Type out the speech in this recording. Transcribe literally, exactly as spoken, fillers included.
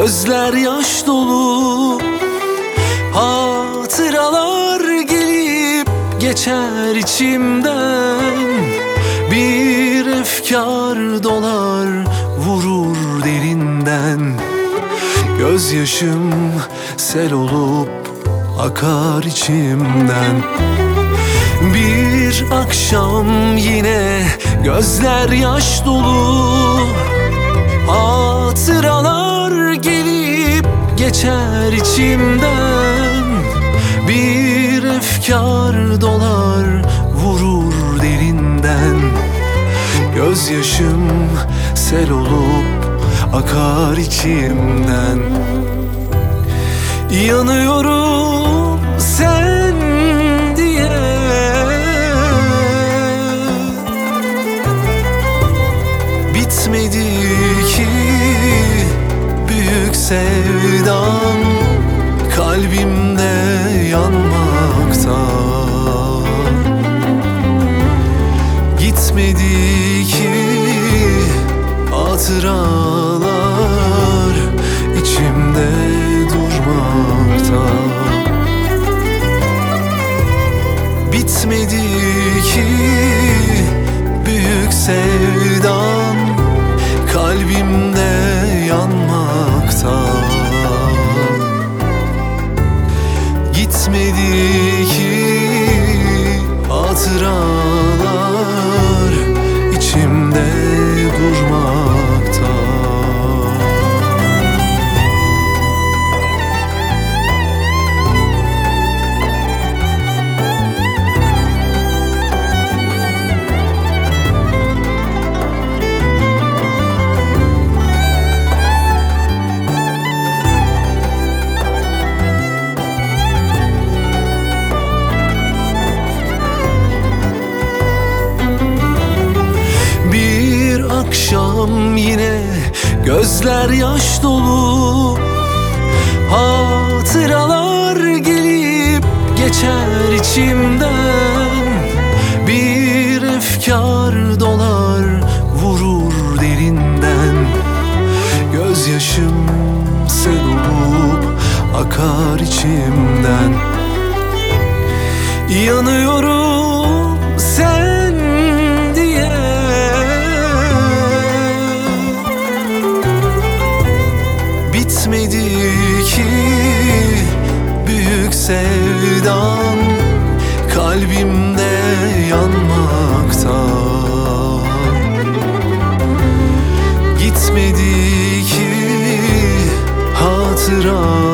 gözler yaş dolu. Hatıralar gelip geçer içimden, bir efkar dolar vurur derinden. Gözyaşım sel olup akar içimden. Bir akşam yine gözler yaş dolu. Hatıralar gelip geçer içimden, bir efkar dolar vurur derinden. Gözyaşım sel olup akar içimden. Yanıyorum sen diye, bitmedi ki büyük sevdan, kalbimde yanmakta. Gitmedi ki hatıralar içimde durmakta. Bitmedi ki büyük sevdan, kalbimde yanmakta. Gitmedi ki hatıralar içimde durmakta. Akşam yine gözler yaş dolu. Hatıralar gelip geçer içimden, bir efkar dolar vurur derinden. Gözyaşım sel olup akar içimden. Yanıyorum sen diye, bitmedi ki büyük sevdan, kalbimde yanmakta. Gitmedi ki hatıra